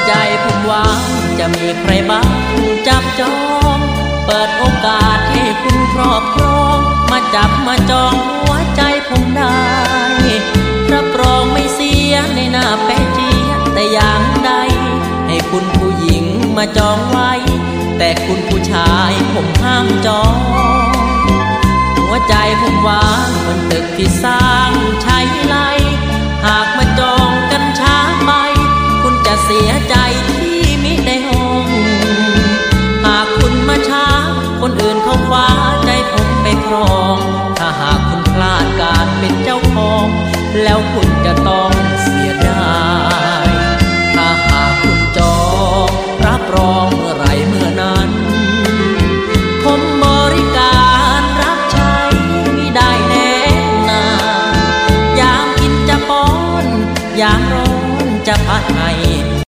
ใจผมว่างจะมีใครบ้างจับจองเปิดโอกาสให้คุณครอบครองมาจับมาจองหัวใจผมได้รับรองไม่เสียในหน้าแป๊ะเจี๊ยแต่อย่างใดให้คุณผู้หญิงมาจองไว้แต่คุณผู้ชายผมห้ามจองหัวใจผมว่างบนตึกที่สร้างใช้ไรหากมาจอง